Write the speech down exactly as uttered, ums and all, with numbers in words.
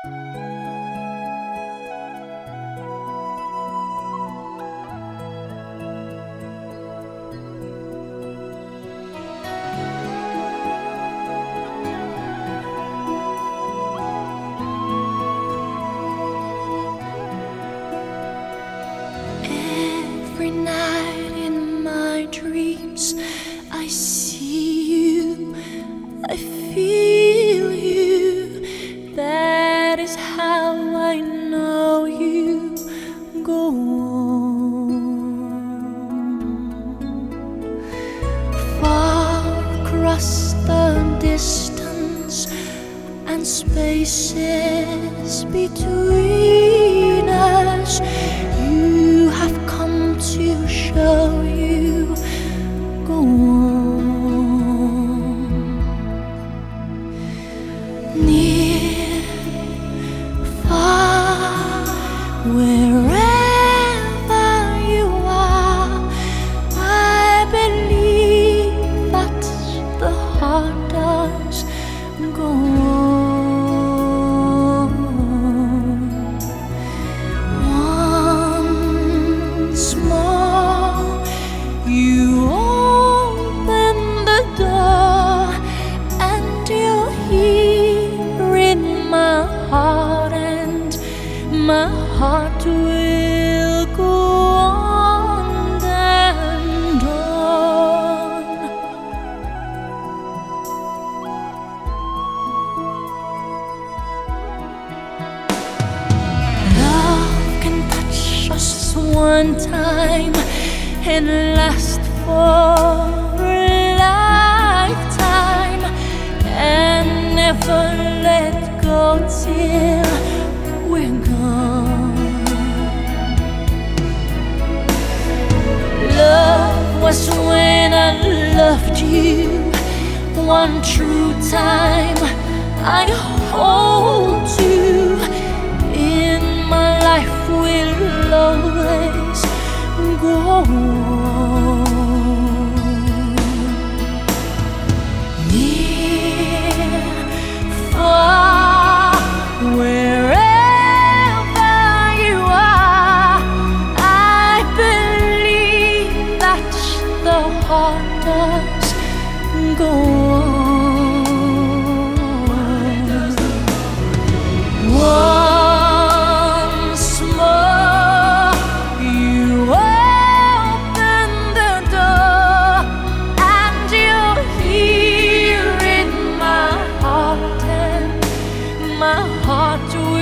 Every night in my dreams, I see you, I feel you. That is how I know you. Go on. Far across the distance and spaces between us, you have come to show you. Go on. Near, far, wherever you are, I believe that the heart does. Go on. Once more, you open the door, and you're here in my heart, and my heart will go on and on. Love can touch us one time and last for a lifetime, and never let go till we're gone. Love was when I loved you one true time. I hold you in my life, will always go on. Near, far, wherever you are, I believe that the heart does go on. Once more, you open the door, and you're here in my heart, and my heart